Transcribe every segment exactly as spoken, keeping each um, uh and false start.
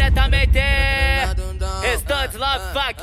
diretamente Restantes Love Fuck.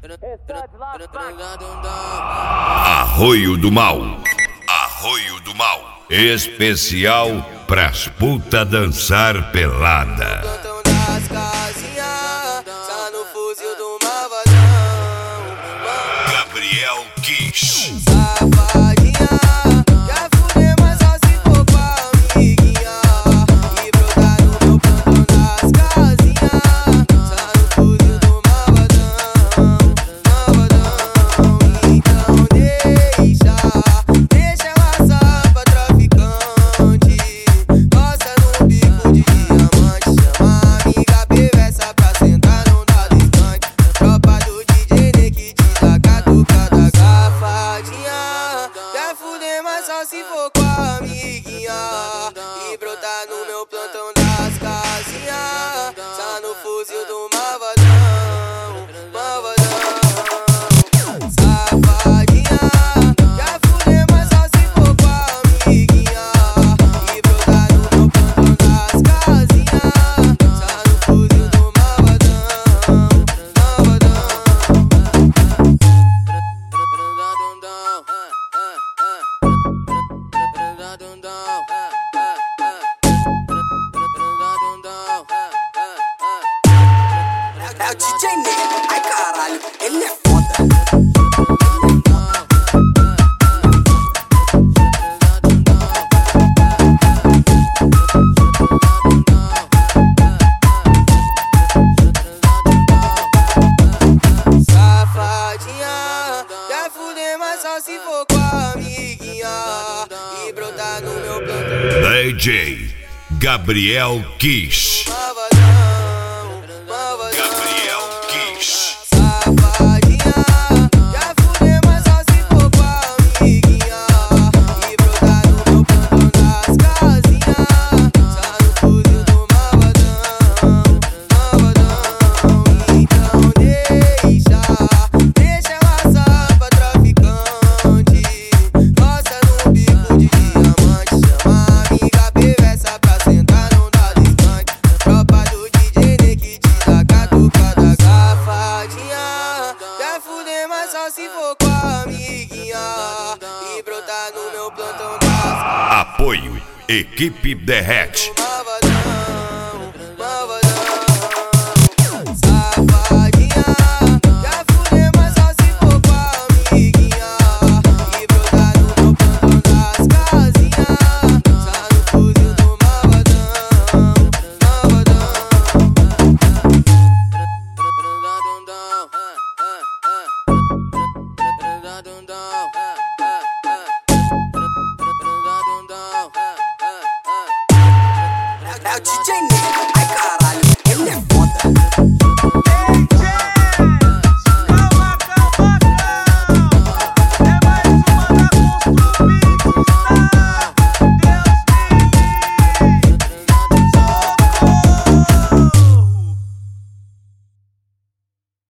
Arroio do Mal. Arroio do Mal. Especial pras puta dançar pelada. Plantão das casinhas, tá no fuzil do Malvadão. Gabriel Kiss. Safadinha, quer fuder, mas só se for com a amiguinha. E brotar no meu plantão das casinhas, tá no fuzil do Malvadão. Malvadão, então deixa, deixa ela só pra traficante. Gosta no bico de diamante, chama a amiga perversa pra sentar, não dá descante. Tropa do D J Nick te dá catucada. Safadinha, quer fuder, mas só se for com a amiguinha. E brotar no meu plantão das casinhas, tá no fuzil do Malvadão. Malvadão. Safadinha, quer fuder, mas só se for com a amiguinha. E brotar no meu plantão das casinhas, tá no fuzil do Malvadão. É o D J Nick, ai caralho, ele é foda. Safadinha, quer fuder, mas só se for com a amiguinha. E brotar no meu plantão. D J Gabriel Kiss. Malvadão, malvadão. Gabriel Kiss. Safadinha, quer fuder, mas só se for com a amiguinha. E brotar no meu plantão das casinhas, tá no fuzil do Malvadão. Malvadão, então deixa, deixa ela só pra traficante. Gosta no bico de diamante, chama a amiga perversa pra sentar, não dá descante. Tropa do D J Nick te dá catucada. Safadinha, quer fuder, mas só se for com a amiguinha. E brotar no meu plantão das Apoio Equipe Derrete.